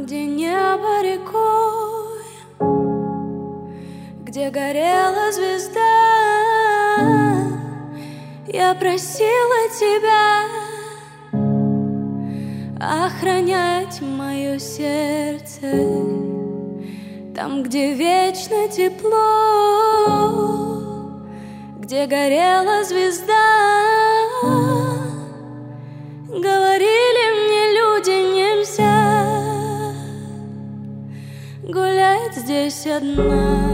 где небо рекой, где горела звезда. Я просила тебя охранять мое сердце, там, где вечно тепло, где горела звезда. Говорили мне люди, нельзя гулять здесь одна.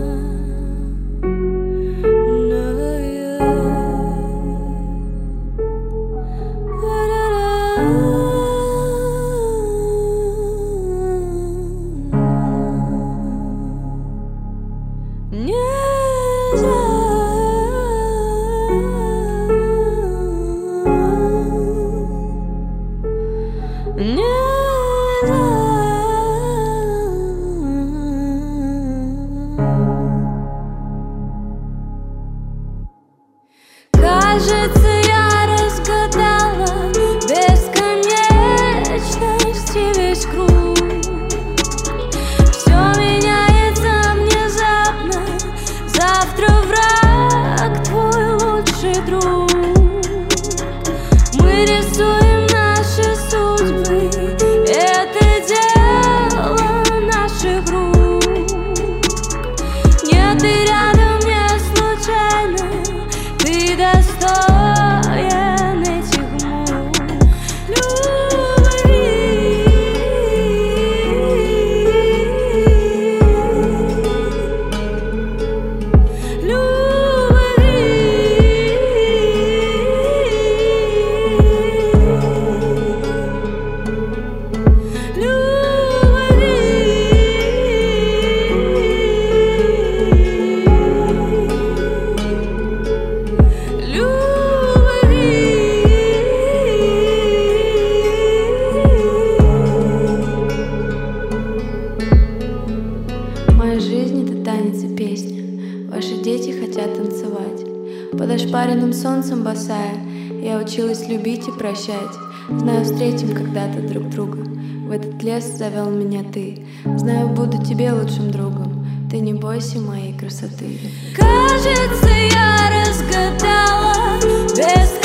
Кажется, я разгадала бесконечность и весь круг. Все меняется внезапно, завтра враг, твой лучший друг. Мы рисуем наши судьбы, это дело наших рук. Нет, ты рядом не случайно, ты достоин этих мук. Любви, любви, Моя жизнь — это танец и песня. Ваши дети хотят танцевать. Под ошпаренным солнцем босая, я училась любить и прощать. Знаю, встретим когда-то друг друга. В этот лес завел меня ты. Знаю, буду тебе лучшим другом. Ты не бойся моей красоты. кажется, я разгадала бесконечность